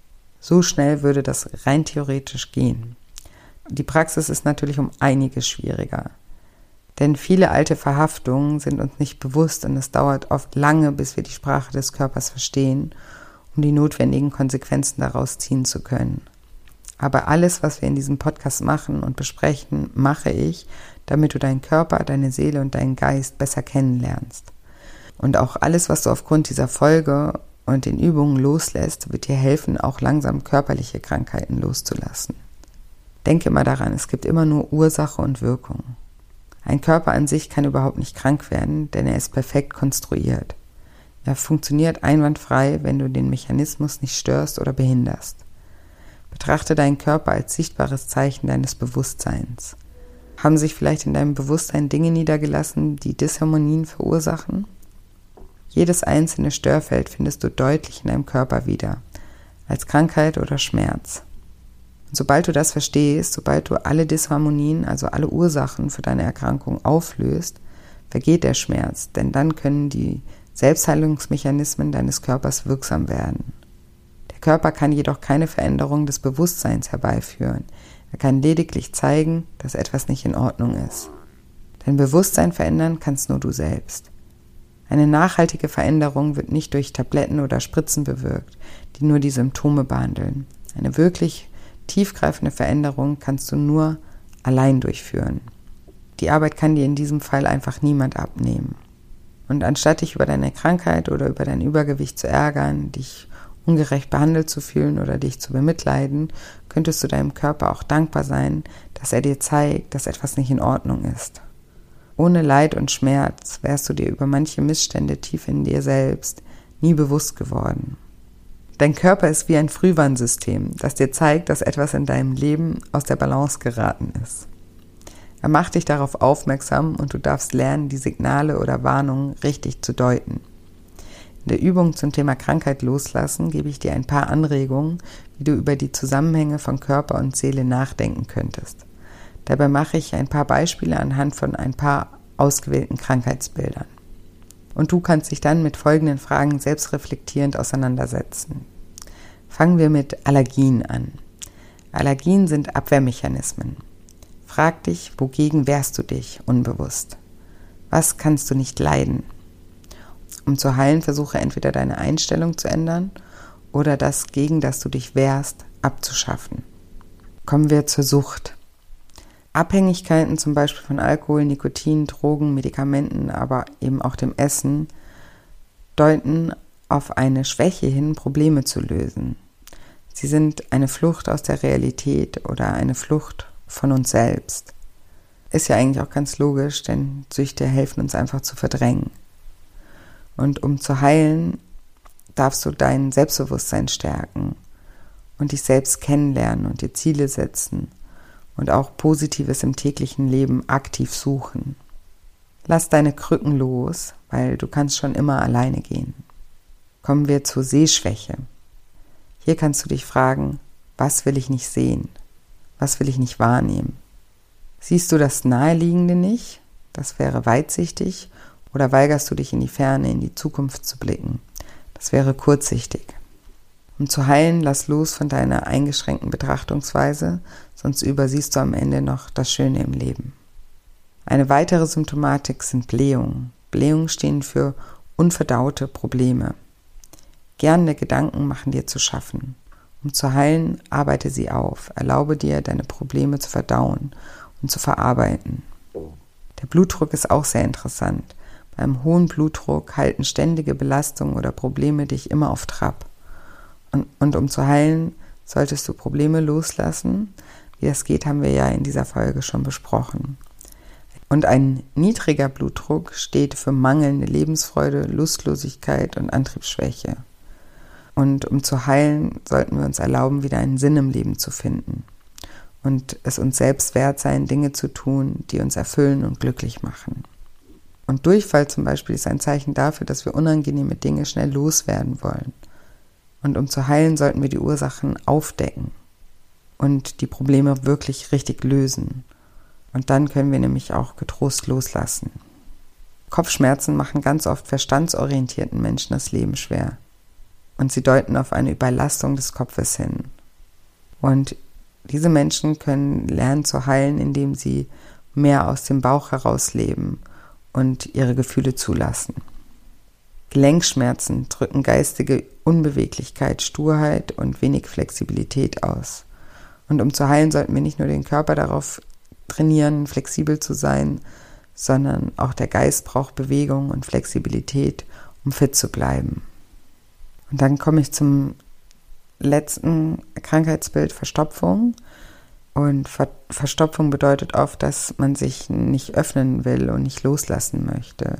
So schnell würde das rein theoretisch gehen. Die Praxis ist natürlich um einiges schwieriger. Denn viele alte Verhaftungen sind uns nicht bewusst und es dauert oft lange, bis wir die Sprache des Körpers verstehen, um die notwendigen Konsequenzen daraus ziehen zu können. Aber alles, was wir in diesem Podcast machen und besprechen, mache ich, damit du deinen Körper, deine Seele und deinen Geist besser kennenlernst. Und auch alles, was du aufgrund dieser Folge und den Übungen loslässt, wird dir helfen, auch langsam körperliche Krankheiten loszulassen. Denke immer daran, es gibt immer nur Ursache und Wirkung. Ein Körper an sich kann überhaupt nicht krank werden, denn er ist perfekt konstruiert. Er funktioniert einwandfrei, wenn du den Mechanismus nicht störst oder behinderst. Betrachte deinen Körper als sichtbares Zeichen deines Bewusstseins. Haben sich vielleicht in deinem Bewusstsein Dinge niedergelassen, die Disharmonien verursachen? Jedes einzelne Störfeld findest du deutlich in deinem Körper wieder, als Krankheit oder Schmerz. Und sobald du das verstehst, sobald du alle Disharmonien, also alle Ursachen für deine Erkrankung auflöst, vergeht der Schmerz, denn dann können die Selbstheilungsmechanismen deines Körpers wirksam werden. Der Körper kann jedoch keine Veränderung des Bewusstseins herbeiführen. Er kann lediglich zeigen, dass etwas nicht in Ordnung ist. Dein Bewusstsein verändern kannst nur du selbst. Eine nachhaltige Veränderung wird nicht durch Tabletten oder Spritzen bewirkt, die nur die Symptome behandeln. Eine wirklich tiefgreifende Veränderung kannst du nur allein durchführen. Die Arbeit kann dir in diesem Fall einfach niemand abnehmen. Und anstatt dich über deine Krankheit oder über dein Übergewicht zu ärgern, dich ungerecht behandelt zu fühlen oder dich zu bemitleiden, könntest du deinem Körper auch dankbar sein, dass er dir zeigt, dass etwas nicht in Ordnung ist. Ohne Leid und Schmerz wärst du dir über manche Missstände tief in dir selbst nie bewusst geworden. Dein Körper ist wie ein Frühwarnsystem, das dir zeigt, dass etwas in deinem Leben aus der Balance geraten ist. Er macht dich darauf aufmerksam und du darfst lernen, die Signale oder Warnungen richtig zu deuten. In der Übung zum Thema Krankheit loslassen gebe ich dir ein paar Anregungen, wie du über die Zusammenhänge von Körper und Seele nachdenken könntest. Dabei mache ich ein paar Beispiele anhand von ein paar ausgewählten Krankheitsbildern. Und du kannst dich dann mit folgenden Fragen selbstreflektierend auseinandersetzen. Fangen wir mit Allergien an. Allergien sind Abwehrmechanismen. Frag dich, wogegen wehrst du dich unbewusst? Was kannst du nicht leiden? Um zu heilen, versuche entweder deine Einstellung zu ändern oder das, gegen das du dich wehrst, abzuschaffen. Kommen wir zur Sucht. Abhängigkeiten, zum Beispiel von Alkohol, Nikotin, Drogen, Medikamenten, aber eben auch dem Essen, deuten auf eine Schwäche hin, Probleme zu lösen. Sie sind eine Flucht aus der Realität oder eine Flucht von uns selbst. Ist ja eigentlich auch ganz logisch, denn Süchte helfen uns einfach zu verdrängen. Und um zu heilen, darfst du dein Selbstbewusstsein stärken und dich selbst kennenlernen und dir Ziele setzen und auch Positives im täglichen Leben aktiv suchen. Lass deine Krücken los, weil du kannst schon immer alleine gehen. Kommen wir zur Sehschwäche. Hier kannst du dich fragen, was will ich nicht sehen? Was will ich nicht wahrnehmen? Siehst du das Naheliegende nicht? Das wäre weitsichtig. Oder weigerst du dich in die Ferne, in die Zukunft zu blicken? Das wäre kurzsichtig. Um zu heilen, lass los von deiner eingeschränkten Betrachtungsweise, sonst übersiehst du am Ende noch das Schöne im Leben. Eine weitere Symptomatik sind Blähungen. Blähungen stehen für unverdaute Probleme. Gernende Gedanken machen dir zu schaffen. Um zu heilen, arbeite sie auf. Erlaube dir, deine Probleme zu verdauen und zu verarbeiten. Der Blutdruck ist auch sehr interessant. Beim hohen Blutdruck halten ständige Belastungen oder Probleme dich immer auf Trab. Und um zu heilen, solltest du Probleme loslassen. Wie das geht, haben wir ja in dieser Folge schon besprochen. Und ein niedriger Blutdruck steht für mangelnde Lebensfreude, Lustlosigkeit und Antriebsschwäche. Und um zu heilen, sollten wir uns erlauben, wieder einen Sinn im Leben zu finden. Und es uns selbst wert sein, Dinge zu tun, die uns erfüllen und glücklich machen. Und Durchfall zum Beispiel ist ein Zeichen dafür, dass wir unangenehme Dinge schnell loswerden wollen. Und um zu heilen, sollten wir die Ursachen aufdecken und die Probleme wirklich richtig lösen. Und dann können wir nämlich auch getrost loslassen. Kopfschmerzen machen ganz oft verstandsorientierten Menschen das Leben schwer. Und sie deuten auf eine Überlastung des Kopfes hin. Und diese Menschen können lernen zu heilen, indem sie mehr aus dem Bauch heraus leben und ihre Gefühle zulassen. Gelenkschmerzen drücken geistige Unbeweglichkeit, Sturheit und wenig Flexibilität aus. Und um zu heilen, sollten wir nicht nur den Körper darauf trainieren, flexibel zu sein, sondern auch der Geist braucht Bewegung und Flexibilität, um fit zu bleiben. Und dann komme ich zum letzten Krankheitsbild, Verstopfung. Und Verstopfung bedeutet oft, dass man sich nicht öffnen will und nicht loslassen möchte.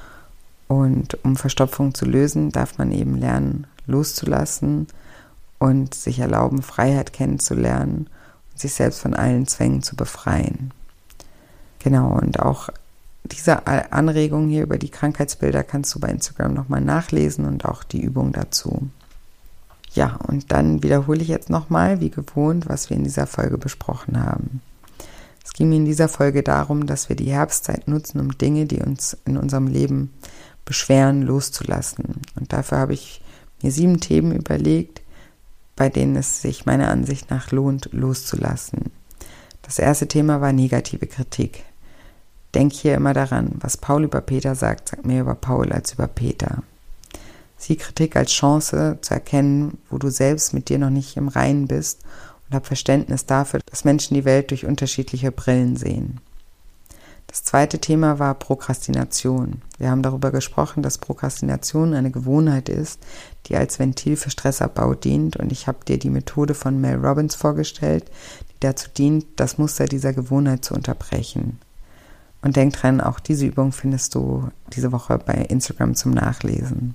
Und um Verstopfung zu lösen, darf man eben lernen, loszulassen und sich erlauben, Freiheit kennenzulernen und sich selbst von allen Zwängen zu befreien. Genau, und auch diese Anregungen hier über die Krankheitsbilder kannst du bei Instagram nochmal nachlesen und auch die Übung dazu. Ja, und dann wiederhole ich jetzt nochmal, wie gewohnt, was wir in dieser Folge besprochen haben. Es ging mir in dieser Folge darum, dass wir die Herbstzeit nutzen, um Dinge, die uns in unserem Leben beschweren, loszulassen. Und dafür habe ich mir 7 Themen überlegt, bei denen es sich meiner Ansicht nach lohnt, loszulassen. Das erste Thema war negative Kritik. Denk hier immer daran, was Paul über Peter sagt, sagt mehr über Paul als über Peter. Sieh Kritik als Chance zu erkennen, wo du selbst mit dir noch nicht im Reinen bist und hab Verständnis dafür, dass Menschen die Welt durch unterschiedliche Brillen sehen. Das zweite Thema war Prokrastination. Wir haben darüber gesprochen, dass Prokrastination eine Gewohnheit ist, die als Ventil für Stressabbau dient. Und ich habe dir die Methode von Mel Robbins vorgestellt, die dazu dient, das Muster dieser Gewohnheit zu unterbrechen. Und denk dran, auch diese Übung findest du diese Woche bei Instagram zum Nachlesen.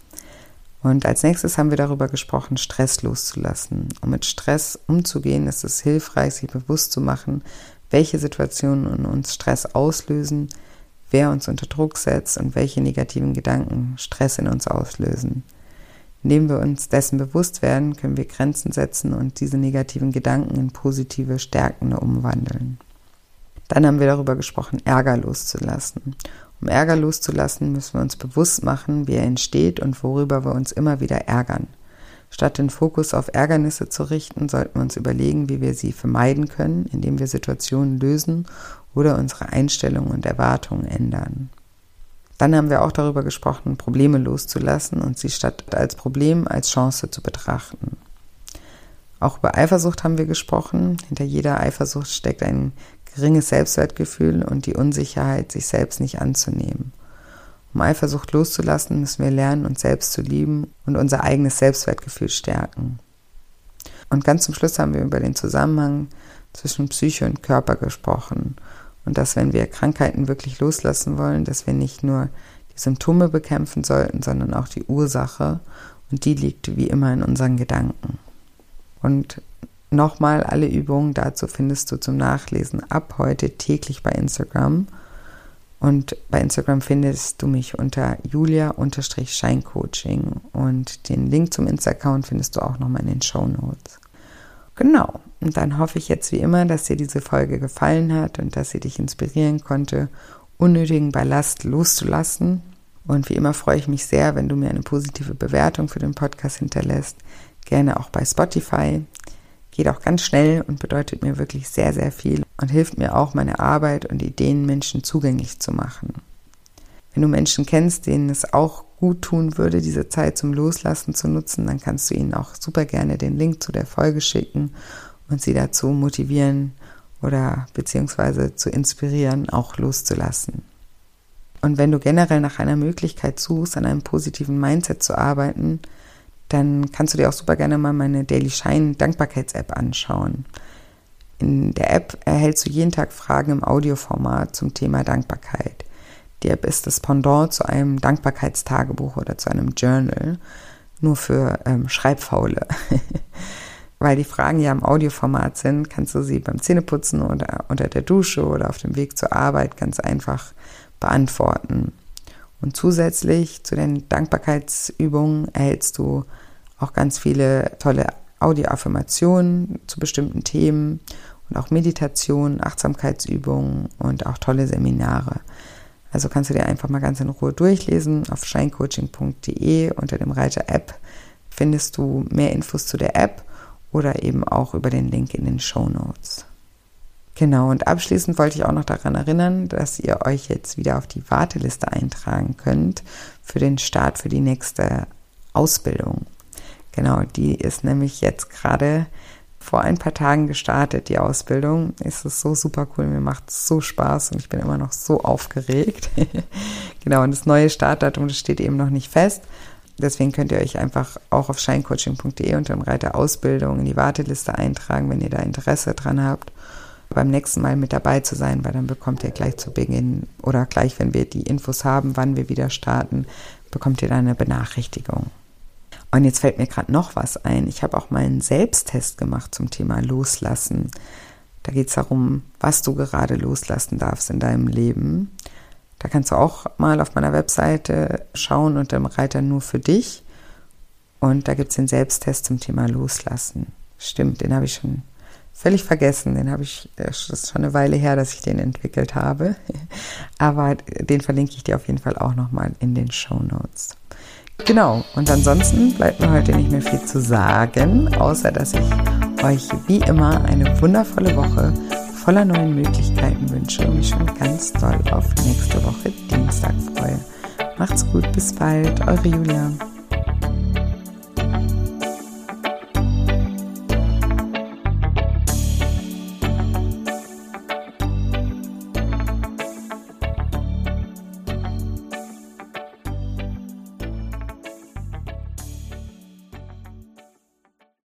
Und als nächstes haben wir darüber gesprochen, Stress loszulassen. Um mit Stress umzugehen, ist es hilfreich, sich bewusst zu machen, welche Situationen in uns Stress auslösen, wer uns unter Druck setzt und welche negativen Gedanken Stress in uns auslösen. Indem wir uns dessen bewusst werden, können wir Grenzen setzen und diese negativen Gedanken in positive, stärkende umwandeln. Dann haben wir darüber gesprochen, Ärger loszulassen. Um Ärger loszulassen, müssen wir uns bewusst machen, wie er entsteht und worüber wir uns immer wieder ärgern. Statt den Fokus auf Ärgernisse zu richten, sollten wir uns überlegen, wie wir sie vermeiden können, indem wir Situationen lösen oder unsere Einstellungen und Erwartungen ändern. Dann haben wir auch darüber gesprochen, Probleme loszulassen und sie statt als Problem als Chance zu betrachten. Auch über Eifersucht haben wir gesprochen. Hinter jeder Eifersucht steckt ein geringes Selbstwertgefühl und die Unsicherheit, sich selbst nicht anzunehmen. Um Eifersucht loszulassen, müssen wir lernen, uns selbst zu lieben und unser eigenes Selbstwertgefühl stärken. Und ganz zum Schluss haben wir über den Zusammenhang zwischen Psyche und Körper gesprochen und dass, wenn wir Krankheiten wirklich loslassen wollen, dass wir nicht nur die Symptome bekämpfen sollten, sondern auch die Ursache, und die liegt wie immer in unseren Gedanken. Und nochmal, alle Übungen dazu findest du zum Nachlesen ab heute täglich bei Instagram. Und bei Instagram findest du mich unter Julia_Scheincoaching und den Link zum Insta-Account findest du auch nochmal in den Shownotes. Genau, und dann hoffe ich jetzt wie immer, dass dir diese Folge gefallen hat und dass sie dich inspirieren konnte, unnötigen Ballast loszulassen. Und wie immer freue ich mich sehr, wenn du mir eine positive Bewertung für den Podcast hinterlässt, gerne auch bei Spotify. Geht auch ganz schnell und bedeutet mir wirklich sehr, sehr viel und hilft mir auch, meine Arbeit und Ideen Menschen zugänglich zu machen. Wenn du Menschen kennst, denen es auch gut tun würde, diese Zeit zum Loslassen zu nutzen, dann kannst du ihnen auch super gerne den Link zu der Folge schicken und sie dazu motivieren oder beziehungsweise zu inspirieren, auch loszulassen. Und wenn du generell nach einer Möglichkeit suchst, an einem positiven Mindset zu arbeiten, dann kannst du dir auch super gerne mal meine Daily Shine Dankbarkeits-App anschauen. In der App erhältst du jeden Tag Fragen im Audioformat zum Thema Dankbarkeit. Die App ist das Pendant zu einem Dankbarkeitstagebuch oder zu einem Journal, nur für Schreibfaule. Weil die Fragen ja im Audioformat sind, kannst du sie beim Zähneputzen oder unter der Dusche oder auf dem Weg zur Arbeit ganz einfach beantworten. Und zusätzlich zu den Dankbarkeitsübungen erhältst du auch ganz viele tolle Audioaffirmationen zu bestimmten Themen und auch Meditationen, Achtsamkeitsübungen und auch tolle Seminare. Also kannst du dir einfach mal ganz in Ruhe durchlesen. Auf scheincoaching.de unter dem Reiter App findest du mehr Infos zu der App oder eben auch über den Link in den Shownotes. Genau, und abschließend wollte ich auch noch daran erinnern, dass ihr euch jetzt wieder auf die Warteliste eintragen könnt für den Start für die nächste Ausbildung. Genau, die ist nämlich jetzt gerade vor ein paar Tagen gestartet, die Ausbildung. Es ist so super cool, mir macht es so Spaß und ich bin immer noch so aufgeregt. Genau, und das neue Startdatum, das steht eben noch nicht fest. Deswegen könnt ihr euch einfach auch auf scheincoaching.de unter dem Reiter Ausbildung in die Warteliste eintragen, wenn ihr da Interesse dran habt, beim nächsten Mal mit dabei zu sein, weil dann bekommt ihr gleich zu Beginn oder gleich, wenn wir die Infos haben, wann wir wieder starten, bekommt ihr da eine Benachrichtigung. Und jetzt fällt mir gerade noch was ein. Ich habe auch mal einen Selbsttest gemacht zum Thema Loslassen. Da geht es darum, was du gerade loslassen darfst in deinem Leben. Da kannst du auch mal auf meiner Webseite schauen unter dem Reiter nur für dich. Und da gibt es den Selbsttest zum Thema Loslassen. Stimmt, den habe ich schon völlig vergessen. Das ist schon eine Weile her, dass ich den entwickelt habe. Aber den verlinke ich dir auf jeden Fall auch nochmal in den Shownotes. Genau, und ansonsten bleibt mir heute nicht mehr viel zu sagen, außer dass ich euch wie immer eine wundervolle Woche voller neuen Möglichkeiten wünsche und mich schon ganz doll auf nächste Woche Dienstag freue. Macht's gut, bis bald, eure Julia.